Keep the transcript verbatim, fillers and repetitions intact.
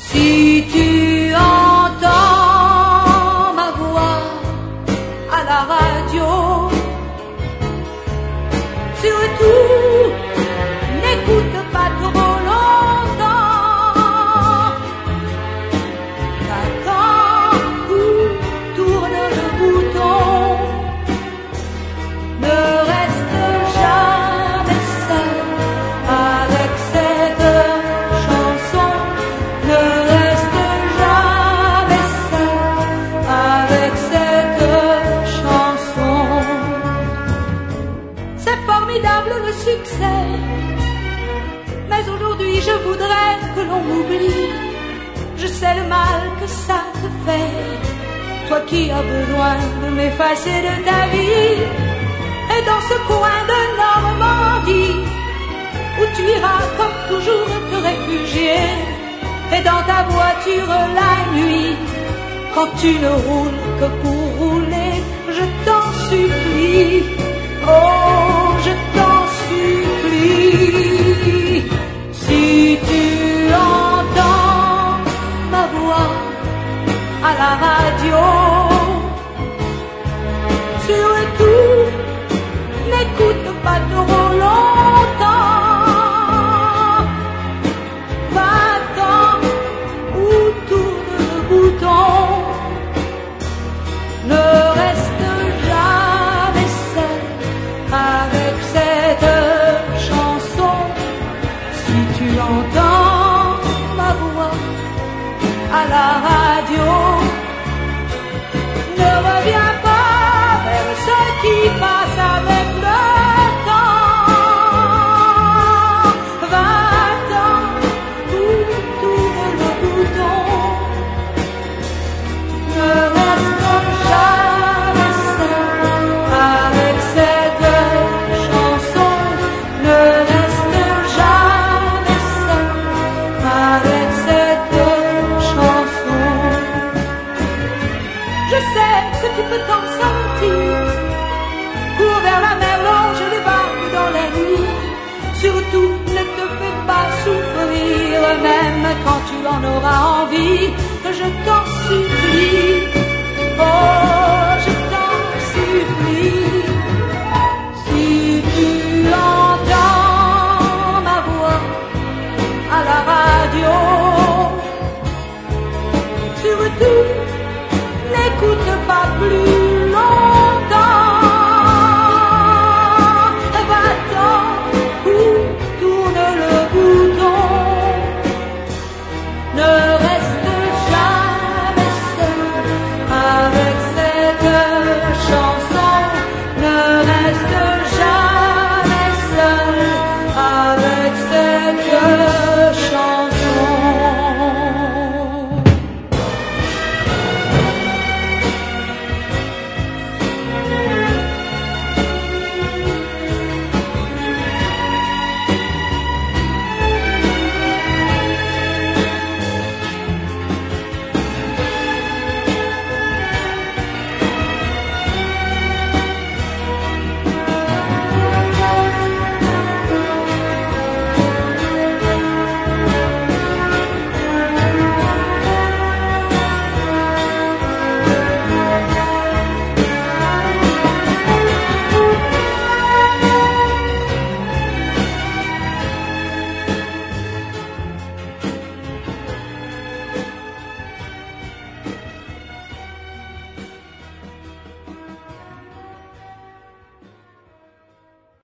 Si tu entends ma voix à la radio, surtout n'écoute pas trop longtemps. Attends ou tourne le bouton. Ne reste jamais seul avec cette chanson. Ne reste jamais seul avec cette chanson. C'est formidable le succès, mais aujourd'hui je voudrais que l'on m'oublie. Je sais le mal que ça te fait, toi qui as besoin de m'effacer de ta vie. Et dans ce coin de Normandie, où tu iras comme toujours te réfugier, et dans ta voiture la nuit, quand tu ne roules que pour rouler, je t'en supplie, oh je t'en supplie. Si tu entends ma voix à la radio, surtout n'écoute pas trop longtemps. Va-t'en ou tourne le bouton. Ne reste jamais seul avec cette chanson. Si tu entends ma voix à la radio, ne reviens pas vers ce qui passe avec le temps. Va-t'en ou tourne le bouton. Ne reste jamais seul avec cette chanson. Ne reste jamais seul avec cette chanson. Je sais que tu peux t'en sortir. Cours vers la mer, longe les vagues dans la nuit. Surtout ne te fais pas souffrir, même quand tu en auras envie, que je t'en supplie. Oh,